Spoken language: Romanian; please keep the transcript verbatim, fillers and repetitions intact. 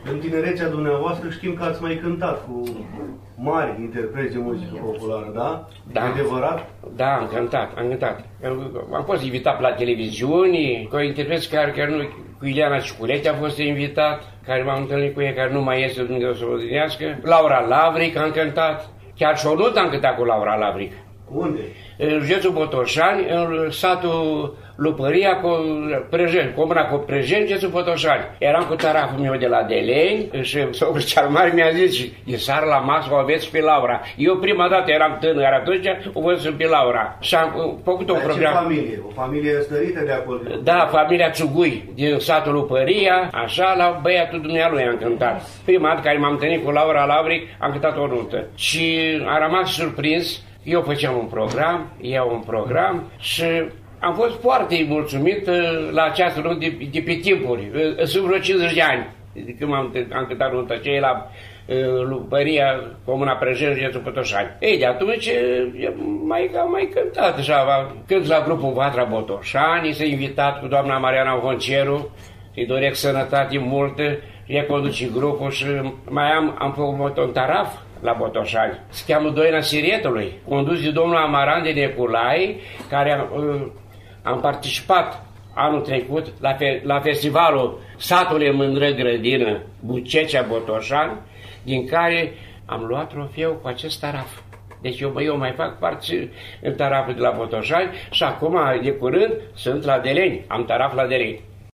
În tinerețea dumneavoastră știm că ați mai cântat cu mari interpreți de muzică populară, da? Da. Adevărat? Da, am cântat, am cântat. Am fost invitat la televiziuni, cu interpreți care, care nu, cu Ileana Ciculețe am fost invitat, care m-am întâlnit cu ea, care nu mai este Dumnezeu să o odinească. Laura Lavric am cântat, chiar Șonut am cântat cu Laura Lavric. Unde? În județul Botoșani, în satul Lupăria, cu Prejeni, comuna cu Prejeni, județul Botoșani. Eram cu taraful meu de la Deleni și socrul cel mare mi-a zis, e seară la masă, o aveți pe Laura. Eu prima dată eram tânăr atunci, o văzut pe Laura. Și am făcut un program. Ce familie? O familie stărită de acolo? Da, familia Țugui, din satul Lupăria, așa, la băiatul dumnealui am cântat. Prima dată care m-am întâlnit cu Laura Lavric, am cântat o nută. Și am rămas surprins. Eu făceam un program, eu un program și am fost foarte mulțumit la această nută de, de pe timpuri. Sunt vreo cincizeci de ani de când am, am cântat nută aceea la Lupăria, comuna Prejeni, județul Botoșani. Ei, de atunci mai, am mai cântat așa, cânt la grupul Vatra Botoșani, s-a invitat cu doamna Mariana Honceru, îi doresc sănătate multă, ea conduce grupul și mai am, am făcut un taraf la Botoșani. Se cheamă Doina Sirietului, condus de domnul Amaran de Neculai, care am, am participat anul trecut la, fe, la festivalul Satului Mândră Grădină, Bucecea Botoșani, din care am luat trofeu cu acest taraf. Deci eu, eu mai fac parte în taraful de la Botoșani și acum, de curând, sunt la Deleni, am taraf la Deleni.